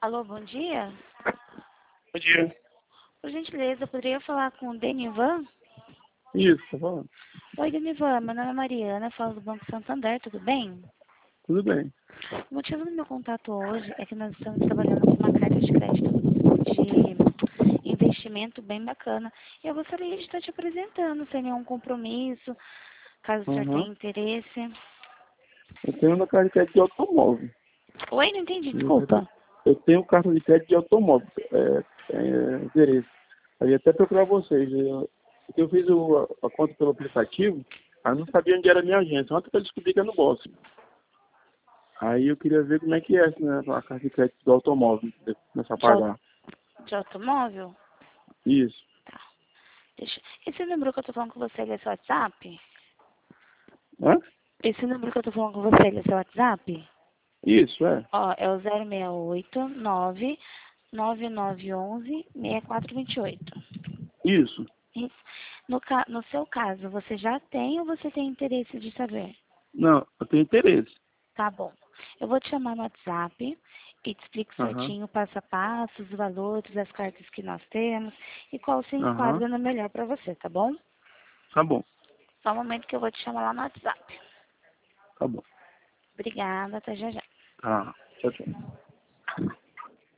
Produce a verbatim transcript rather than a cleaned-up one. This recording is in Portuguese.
Alô, bom dia. Bom dia. Por gentileza, eu poderia falar com o Denivan? Isso, tá falando. Oi, Denivan, meu nome é Mariana, eu falo do Banco Santander, tudo bem? Tudo bem. O motivo do meu contato hoje é que nós estamos trabalhando com uma carta de crédito de investimento bem bacana. E eu gostaria de estar te apresentando, sem nenhum compromisso, caso o senhor tenha Uhum. interesse. Eu tenho uma carta de crédito de automóvel. Oi, não entendi, Eu desculpa. eu tenho carta de crédito de automóvel. É, é, endereço. Eu ia até procurar vocês. Eu, eu fiz o, a, a conta pelo aplicativo, aí eu não sabia onde era a minha agência. Ontem que eu descobri que é no Boston. Aí eu queria ver como é que é, né, a carta de crédito do automóvel, de começar a De, au- pagar. de automóvel? Isso. Deixa... Esse número que eu tô falando com você, ele é seu WhatsApp? Hã? Esse número que eu tô falando com você, ele é seu WhatsApp? Isso, é. Ó, é o zero seis oito nove nove nove um um seis quatro dois oito. Isso. Isso. No, ca... no seu caso, você já tem ou você tem interesse de saber? Não, eu tenho interesse. Tá bom. Eu vou te chamar no WhatsApp e te explico Aham. certinho, passo a passo, os valores, as cartas que nós temos e qual se Aham. enquadra no melhor para você, tá bom? Tá bom. Só um momento que eu vou te chamar lá no WhatsApp. Tá bom. Obrigada, até já já. Tá. Tchau, tchau.